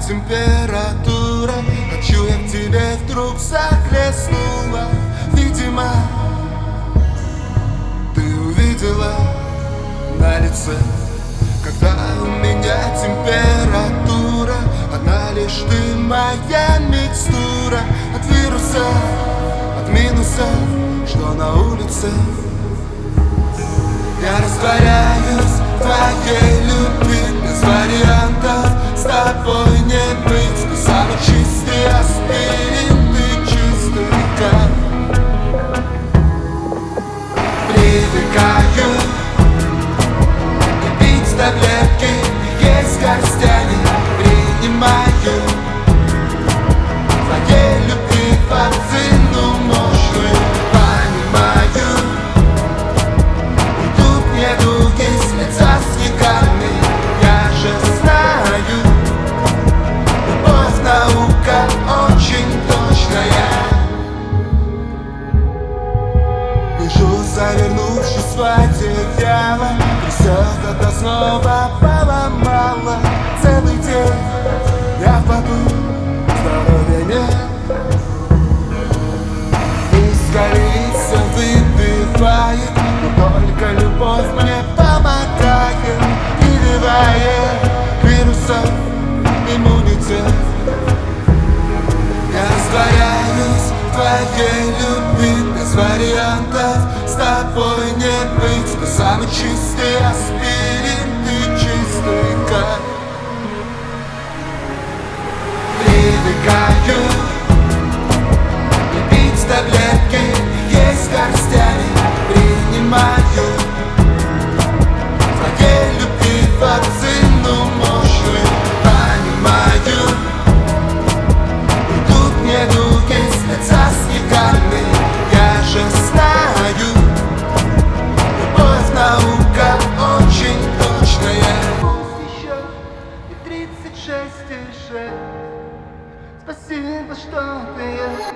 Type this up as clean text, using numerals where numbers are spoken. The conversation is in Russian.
температура. Хочу я к тебе вдруг захлестнула. Видимо, ты увидела на лице, когда у меня температура. Одна лишь ты моя микстура. От вируса, от минусов, что на улице. Я растворяюсь в твоей любви, без вариантов с тобой не быть. Ты самый чистый аспирин, ты чистый как. Привыкаю и пить таблетки, и есть горстями. Принимаю твоей любви вакцину мощную. Понимаю, уйдут мне дуги с лица снегами. Я же знаю, любовь наука очень точная. Лежу, завернувшись в одеяло, трясет от снова поломала. Целый день я в поту, здоровья нет. Из колеи все выбивает, но только любовь мне помогает. Прививает вирусов иммунитет. Я растворяюсь в твоей любви, без вариантов с тобой не быть. Ты самый чистый аспирин, ты чистый как. Привыкаю и пить таблетки, и есть горстями. Принимаю твоей любви вакцину мощную. Понимаю, уйдут мне дуги с лица снегами. Я же знаю, любовь наука очень точная. Еще и 36 и 6. Спасибо, что ты